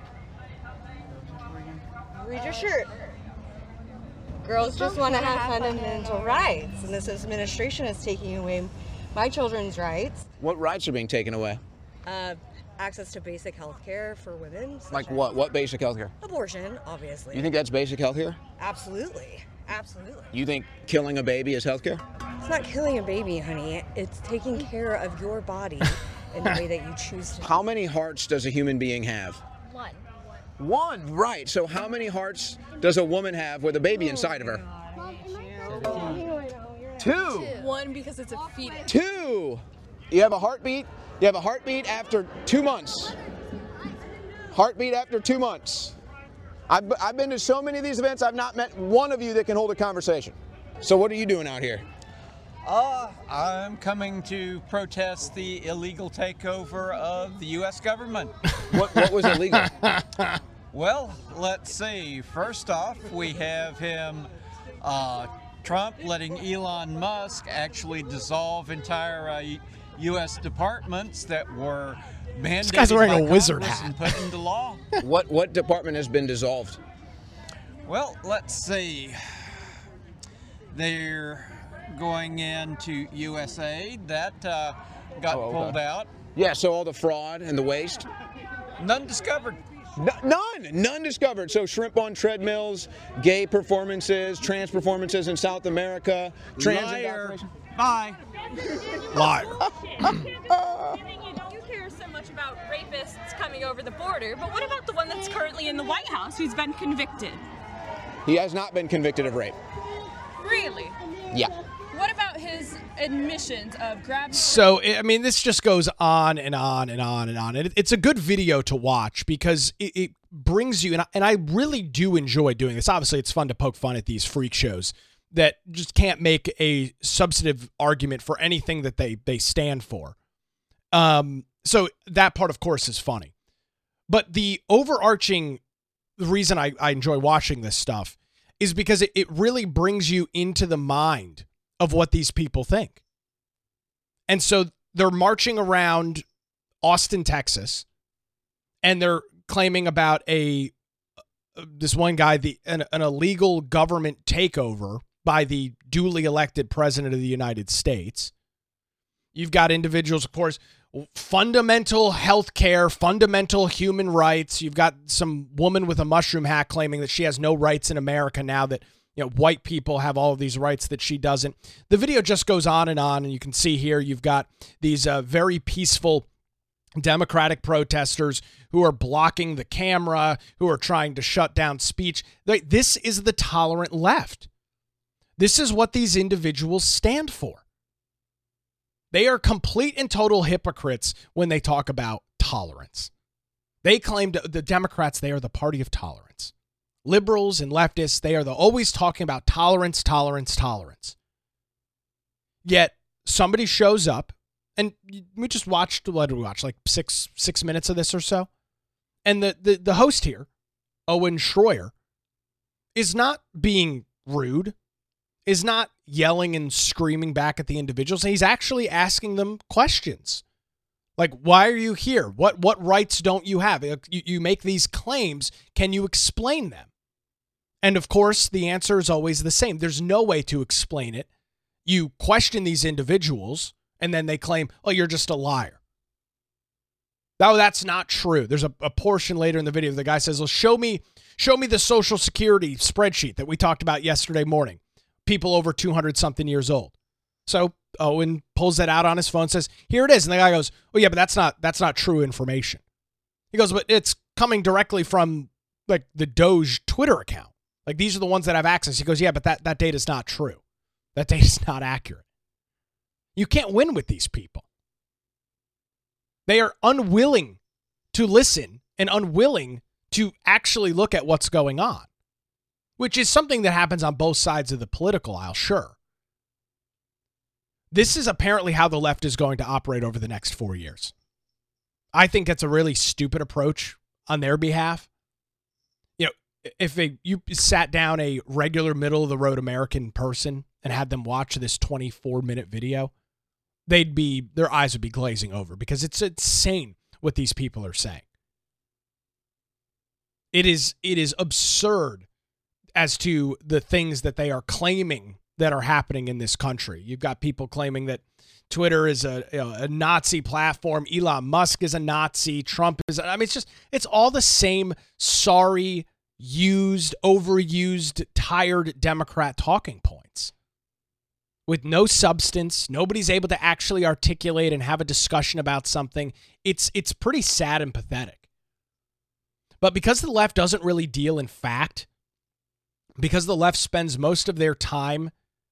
Read your shirt. Girls just want to have fundamental rights, and this administration is taking away my children's rights. What rights are being taken away? Uh, access to basic health care for women. such Like as what? What basic health care? Abortion, obviously. You think that's basic health care? Absolutely. Absolutely. You think killing a baby is health care? It's not killing a baby, honey. It's taking care of your body in the way that you choose to. How many hearts does a human being have? One. One, right. So how many hearts does a woman have with a baby inside of her? Two. One, because it's a fetus. Two. You have a heartbeat. You have a heartbeat after two months. Heartbeat after two months. I've, I've been to so many of these events, I've not met one of you that can hold a conversation. So what are you doing out here? Uh, I'm coming to protest the illegal takeover of the U S government. What, what was illegal? Well, let's see. First off, we have him, uh, Trump letting Elon Musk actually dissolve entire uh, U S departments that were mandated This guy's wearing by a wizard Congress hat. and put into law. What what department has been dissolved? Well, let's see. They're going into U S A. That uh, got Oh, okay. pulled out. Yeah, so all the fraud and the waste? None discovered. No, none, none discovered. So shrimp on treadmills, gay performances, trans performances in South America, trans Liar. indoctrination. Bye. Liar. You care so much about rapists coming over the border, but what about the one that's currently in the White House who's been convicted? He has not been convicted of rape. Really? Yeah. What about his admissions of grabbing? So, I mean, this just goes on and on and on and on. And it, it's a good video to watch because it, it brings you, and I, and I really do enjoy doing this. Obviously, it's fun to poke fun at these freak shows that just can't make a substantive argument for anything that they, they stand for. Um, so that part, of course, is funny. But the overarching the reason I, I enjoy watching this stuff is because it, it really brings you into the mind of what these people think. And so they're marching around Austin, Texas, and they're claiming about a this one guy, the an, an illegal government takeover by the duly elected president of the United States. You've got individuals, of course, fundamental health care, fundamental human rights. You've got some woman with a mushroom hat claiming that she has no rights in America now that, you know, white people have all of these rights that she doesn't. The video just goes on and on, and you can see here you've got these uh, very peaceful Democratic protesters who are blocking the camera, who are trying to shut down speech. Like, this is the tolerant left. This is what these individuals stand for. They are complete and total hypocrites when they talk about tolerance. They claim to, the Democrats, they are the party of tolerance. Liberals and leftists, they are the, always talking about tolerance, tolerance, tolerance. Yet somebody shows up, and we just watched, what did we watch, like six six minutes of this or so? And the, the, the host here, Owen Schroyer, is not being rude, is not yelling and screaming back at the individuals. And he's actually asking them questions. Like, why are you here? What what rights don't you have? You, you make these claims. Can you explain them? And of course, the answer is always the same. There's no way to explain it. You question these individuals, and then they claim, oh, you're just a liar. No, that's not true. There's a, a portion later in the video. The guy says, well, show me, show me the Social Security spreadsheet that we talked about yesterday morning. People over two hundred something years old. So Owen pulls that out on his phone, says, here it is. And the guy goes, oh yeah, but that's not, that's not true information. He goes, but it's coming directly from like the Doge Twitter account. Like these are the ones that have access. He goes, yeah, but that, that data is not true. That data is not accurate. You can't win with these people. They are unwilling to listen and unwilling to actually look at what's going on, which is something that happens on both sides of the political aisle, sure. This is apparently how the left is going to operate over the next four years. I think it's a really stupid approach on their behalf. You know, if a, you sat down a regular middle-of-the-road American person and had them watch this twenty-four minute video, they'd be, their eyes would be glazing over because it's insane what these people are saying. It is, it is absurd as to the things that they are claiming that are happening in this country. You've got people claiming that Twitter is a, you know, a Nazi platform. Elon Musk is a Nazi. Trump is, I mean, it's just, it's all the same sorry, used, overused, tired Democrat talking points with no substance. Nobody's able to actually articulate and have a discussion about something. It's, it's pretty sad and pathetic. But because the left doesn't really deal in fact, because the left spends most of their time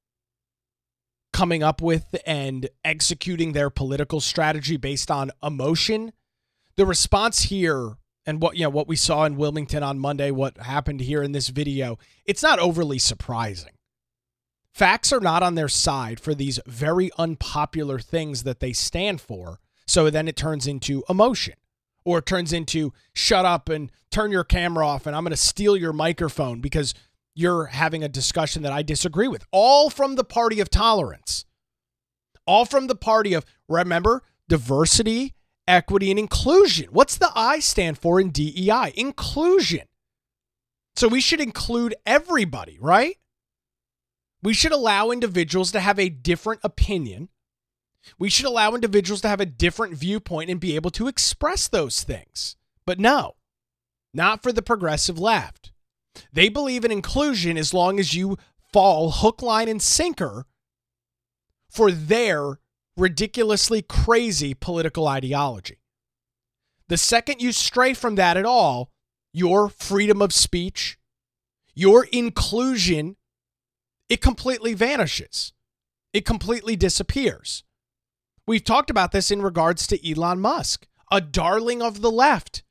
coming up with and executing their political strategy based on emotion, the response here and what, you know, what we saw in Wilmington on Monday, what happened here in this video, it's not overly surprising. Facts are not on their side for these very unpopular things that they stand for. So then it turns into emotion, or it turns into shut up and turn your camera off and I'm going to steal your microphone because you're having a discussion that I disagree with. All from the party of tolerance. All from the party of, remember, diversity, equity, and inclusion. What's the I stand for in D E I? Inclusion. So we should include everybody, right? We should allow individuals to have a different opinion. We should allow individuals to have a different viewpoint and be able to express those things. But no, not for the progressive left. They believe in inclusion as long as you fall hook, line, and sinker for their ridiculously crazy political ideology. The second you stray from that at all, your freedom of speech, your inclusion, it completely vanishes. It completely disappears. We've talked about this in regards to Elon Musk, a darling of the left,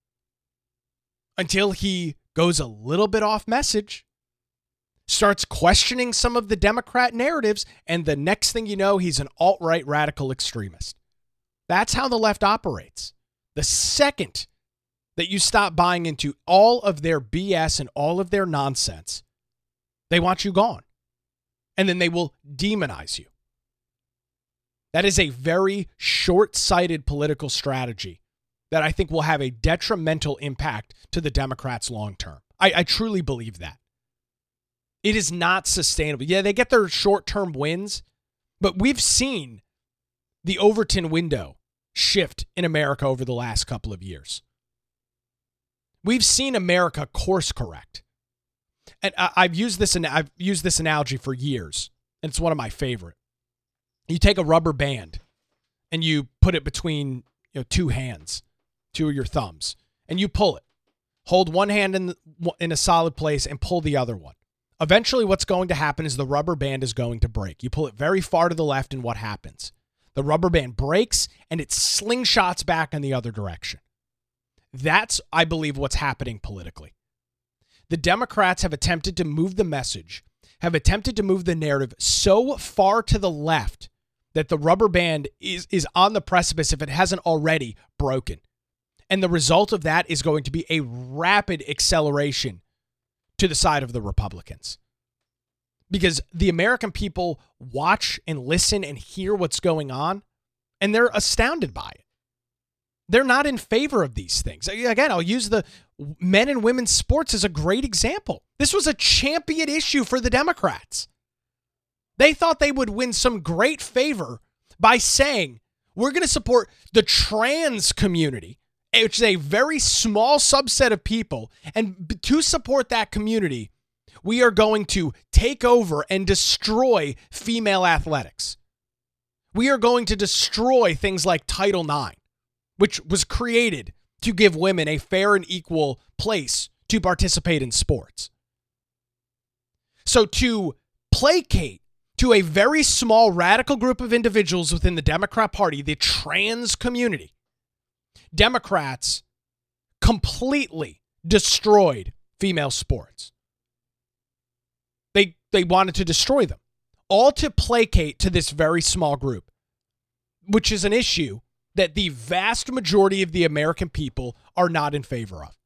until he goes a little bit off message, starts questioning some of the Democrat narratives, and the next thing you know, he's an alt-right radical extremist. That's how the left operates. The second that you stop buying into all of their B S and all of their nonsense, they want you gone. And then they will demonize you. That is a very short-sighted political strategy that I think will have a detrimental impact to the Democrats long term. I, I truly believe that. It is not sustainable. Yeah, they get their short-term wins, but we've seen the Overton window shift in America over the last couple of years. We've seen America course correct. And I, I've used this I've used this analogy for years, and it's one of my favorite. You take a rubber band and you put it between, you know, two hands, two of your thumbs, and you pull it. Hold one hand in the, in a solid place and pull the other one. Eventually what's going to happen is the rubber band is going to break. You pull it very far to the left and what happens? The rubber band breaks and it slingshots back in the other direction. That's, I believe, what's happening politically. The Democrats have attempted to move the message, have attempted to move the narrative so far to the left that the rubber band is, is on the precipice if it hasn't already broken. And the result of that is going to be a rapid acceleration to the side of the Republicans. Because the American people watch and listen and hear what's going on, and they're astounded by it. They're not in favor of these things. Again, I'll use the men and women's sports as a great example. This was a champion issue for the Democrats. They thought they would win some great favor by saying, we're going to support the trans community, which is a very small subset of people. And to support that community, we are going to take over and destroy female athletics. We are going to destroy things like Title nine, which was created to give women a fair and equal place to participate in sports. So to placate to a very small radical group of individuals within the Democrat Party, the trans community, Democrats completely destroyed female sports. They they wanted to destroy them, all to placate to this very small group, which is an issue that the vast majority of the American people are not in favor of.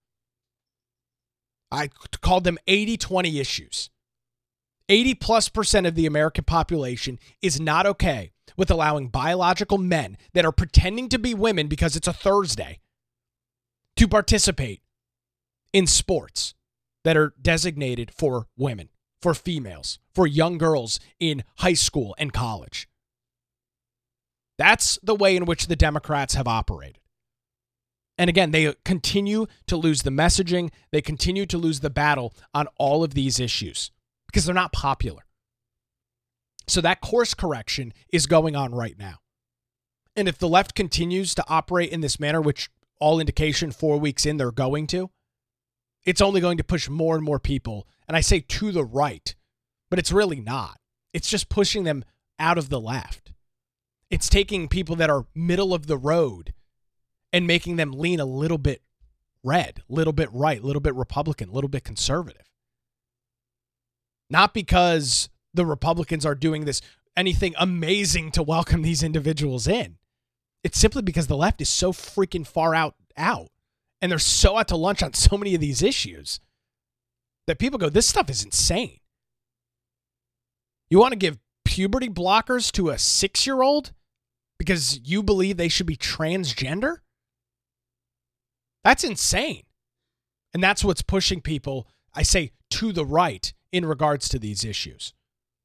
I called them eighty twenty issues. eighty plus percent of the American population is not okay with allowing biological men that are pretending to be women because it's a Thursday to participate in sports that are designated for women, for females, for young girls in high school and college. That's the way in which the Democrats have operated. And again, they continue to lose the messaging. They continue to lose the battle on all of these issues because they're not popular. So that course correction is going on right now. And if the left continues to operate in this manner, which all indication four weeks in they're going to, it's only going to push more and more people. And I say to the right, but it's really not. It's just pushing them out of the left. It's taking people that are middle of the road and making them lean a little bit red, a little bit right, a little bit Republican, a little bit conservative. Not because the Republicans are doing this anything amazing to welcome these individuals in. It's simply because the left is so freaking far out, out, and they're so out to lunch on so many of these issues that people go, this stuff is insane. You want to give puberty blockers to a six-year-old because you believe they should be transgender? That's insane. And that's what's pushing people, I say, to the right in regards to these issues.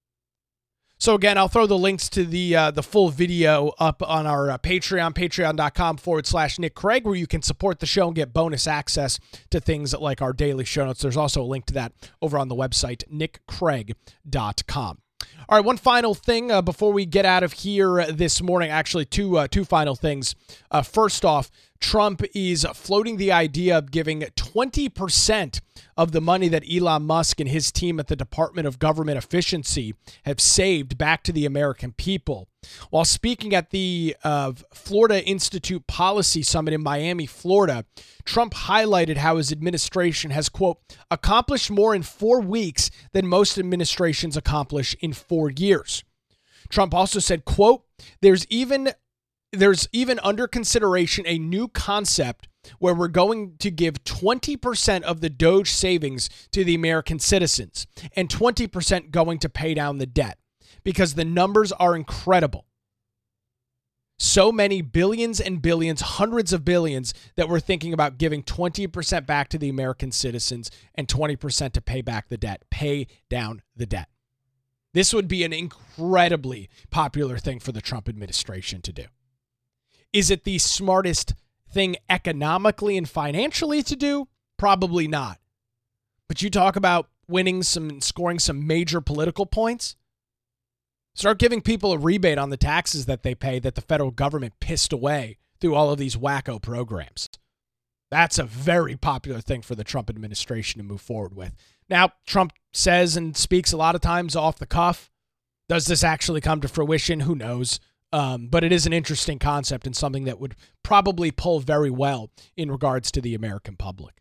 So again, I'll throw the links to the uh, the full video up on our uh, Patreon, patreon.com forward slash Nick Craig, where you can support the show and get bonus access to things like our daily show notes. There's also a link to that over on the website, nick craig dot com. All right, one final thing uh, before we get out of here this morning. Actually, two uh, two final things. Uh, first off, Trump is floating the idea of giving twenty percent of the money that Elon Musk and his team at the Department of Government Efficiency have saved back to the American people. While speaking at the uh, Florida Institute Policy Summit in Miami, Florida, Trump highlighted how his administration has, quote, accomplished more in four weeks than most administrations accomplish in four years. Trump also said, quote, there's even There's even under consideration a new concept where we're going to give twenty percent of the Doge savings to the American citizens and twenty percent going to pay down the debt because the numbers are incredible. So many billions and billions, hundreds of billions that we're thinking about giving twenty percent back to the American citizens and twenty percent to pay back the debt, pay down the debt. This would be an incredibly popular thing for the Trump administration to do. Is it the smartest thing economically and financially to do? Probably not. But you talk about winning some and scoring some major political points. Start giving people a rebate on the taxes that they pay that the federal government pissed away through all of these wacko programs. That's a very popular thing for the Trump administration to move forward with. Now, Trump says and speaks a lot of times off the cuff. Does this actually come to fruition? Who knows? Um, but it is an interesting concept and something that would probably pull very well in regards to the American public.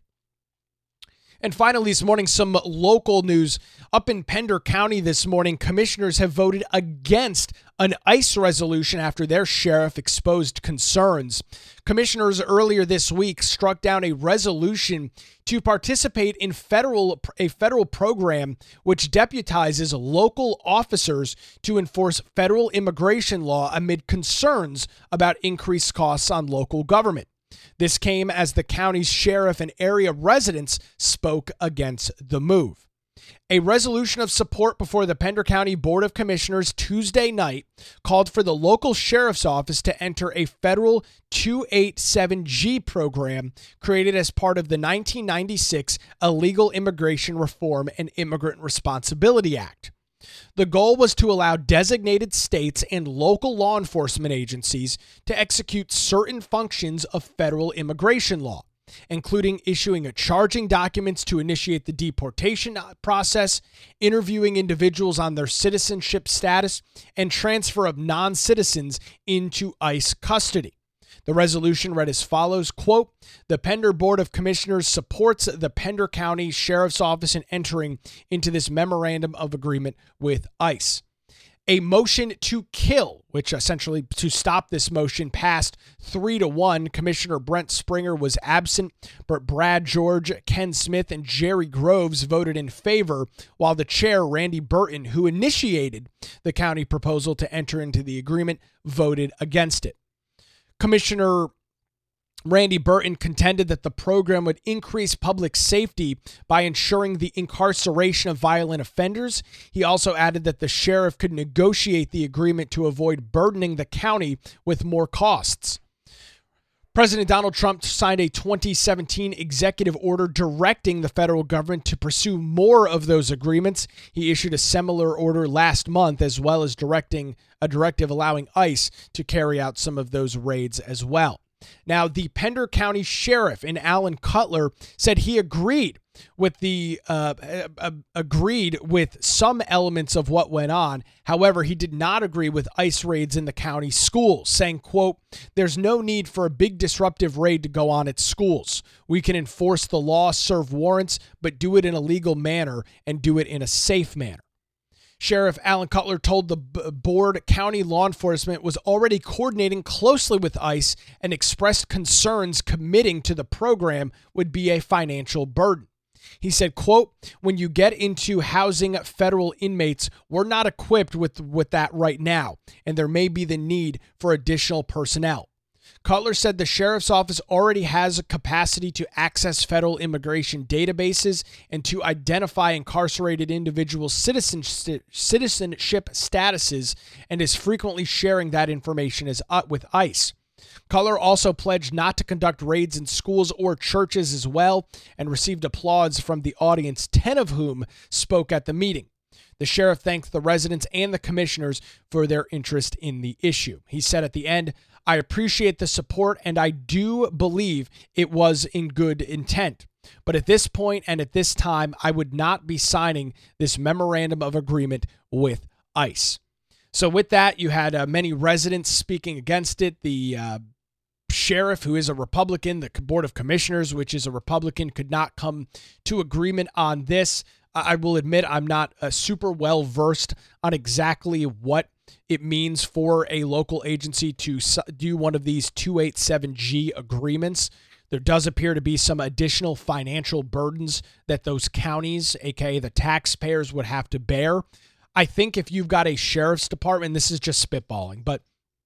And finally, this morning, some local news. Up in Pender County this morning, commissioners have voted against an ICE resolution after their sheriff exposed concerns. Commissioners earlier this week struck down a resolution to participate in federal a federal program which deputizes local officers to enforce federal immigration law amid concerns about increased costs on local government. This came as the county's sheriff and area residents spoke against the move. A resolution of support before the Pender County Board of Commissioners Tuesday night called for the local sheriff's office to enter a federal two eighty-seven G program created as part of the nineteen ninety-six Illegal Immigration Reform and Immigrant Responsibility Act. The goal was to allow designated states and local law enforcement agencies to execute certain functions of federal immigration law, including issuing a charging documents to initiate the deportation process, interviewing individuals on their citizenship status, and transfer of non-citizens into ICE custody. The resolution read as follows, quote, the Pender Board of Commissioners supports the Pender County Sheriff's Office in entering into this memorandum of agreement with ICE. A motion to kill, which essentially to stop this motion, passed three to one. Commissioner Brent Springer was absent, but Brad George, Ken Smith, and Jerry Groves voted in favor, while the chair, Randy Burton, who initiated the county proposal to enter into the agreement, voted against it. Commissioner Randy Burton contended that the program would increase public safety by ensuring the incarceration of violent offenders. He also added that the sheriff could negotiate the agreement to avoid burdening the county with more costs. President Donald Trump signed a twenty seventeen executive order directing the federal government to pursue more of those agreements. He issued a similar order last month, as well as directing a directive allowing ICE to carry out some of those raids as well. Now, the Pender County Sheriff in Alan Cutler said he agreed with the uh, uh, agreed with some elements of what went on. However, he did not agree with ICE raids in the county schools, saying, quote, there's no need for a big disruptive raid to go on at schools. We can enforce the law, serve warrants, but do it in a legal manner and do it in a safe manner. Sheriff Alan Cutler told the b- board county law enforcement was already coordinating closely with ICE and expressed concerns committing to the program would be a financial burden. He said, quote, when you get into housing federal inmates, we're not equipped with, with that right now, and there may be the need for additional personnel. Cutler said the sheriff's office already has a capacity to access federal immigration databases and to identify incarcerated individuals' citizenship, citizenship statuses and is frequently sharing that information as, uh, with ICE. Cutler also pledged not to conduct raids in schools or churches as well and received applause from the audience, ten of whom spoke at the meeting. The sheriff thanked the residents and the commissioners for their interest in the issue. He said at the end, I appreciate the support and I do believe it was in good intent. But at this point and at this time, I would not be signing this memorandum of agreement with ICE. So with that, you had uh, many residents speaking against it. The uh, sheriff, who is a Republican, the Board of Commissioners, which is a Republican, could not come to agreement on this. I will admit I'm not uh, super well versed on exactly what it means for a local agency to do one of these two eighty-seven G agreements. There does appear to be some additional financial burdens that those counties, aka the taxpayers, would have to bear. I think if you've got a sheriff's department, this is just spitballing, but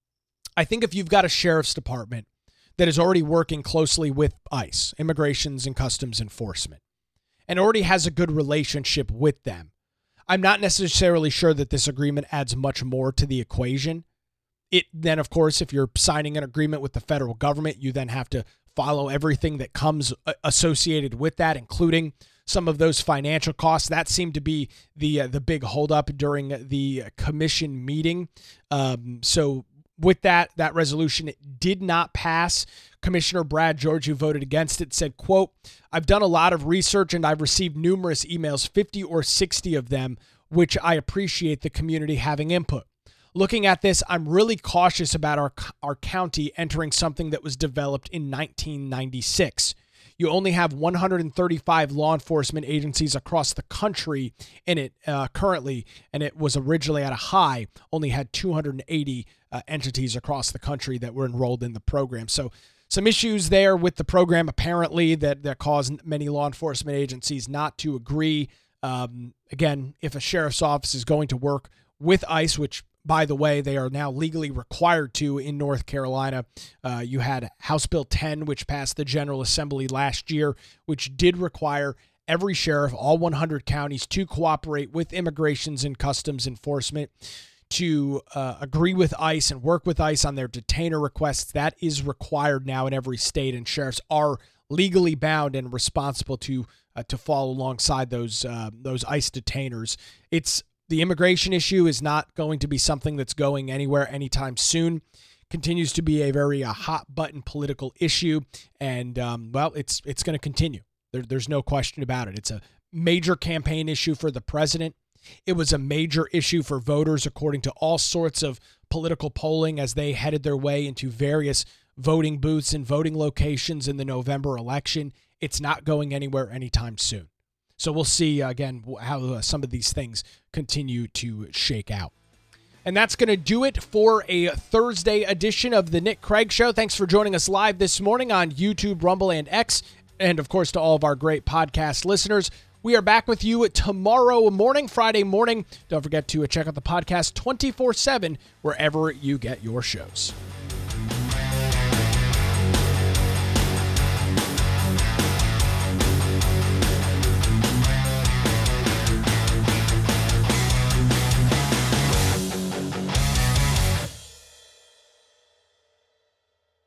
I think if you've got a sheriff's department that is already working closely with ICE, Immigrations and Customs Enforcement, and already has a good relationship with them, I'm not necessarily sure that this agreement adds much more to the equation. It then, of course, if you're signing an agreement with the federal government, you then have to follow everything that comes associated with that, including some of those financial costs. That seemed to be the uh, the big holdup during the commission meeting. Um, so with that, that resolution did not pass. Commissioner Brad George, who voted against it, said, quote, I've done a lot of research and I've received numerous emails, fifty or sixty of them, which I appreciate the community having input. looking at this, I'm really cautious about our our county entering something that was developed in nineteen ninety-six. You only have one hundred thirty-five law enforcement agencies across the country in it uh, currently, and it was originally at a high, only had two hundred eighty uh, entities across the country that were enrolled in the program. So some issues there with the program, apparently, that, that caused many law enforcement agencies not to agree. Um, again, if a sheriff's office is going to work with ICE, which, by the way, they are now legally required to in North Carolina. Uh, you had House Bill ten, which passed the General Assembly last year, which did require every sheriff, all one hundred counties, to cooperate with Immigrations and Customs Enforcement, to uh, agree with ICE and work with ICE on their detainer requests. That is required now in every state, and sheriffs are legally bound and responsible to uh, to follow alongside those uh, those ICE detainers. It's The immigration issue is not going to be something that's going anywhere anytime soon. Continues to be a very uh, hot button political issue, and um, well, it's it's going to continue. There, there's no question about it. It's a major campaign issue for the president. It was a major issue for voters, according to all sorts of political polling, as they headed their way into various voting booths and voting locations in the November election. It's not going anywhere anytime soon. So we'll see, uh, again, how uh, some of these things continue to shake out. And that's going to do it for a Thursday edition of the Nick Craig Show. Thanks for joining us live this morning on YouTube, Rumble, and X. And, of course, to all of our great podcast listeners. We are back with you tomorrow morning, Friday morning. Don't forget to check out the podcast twenty-four seven wherever you get your shows.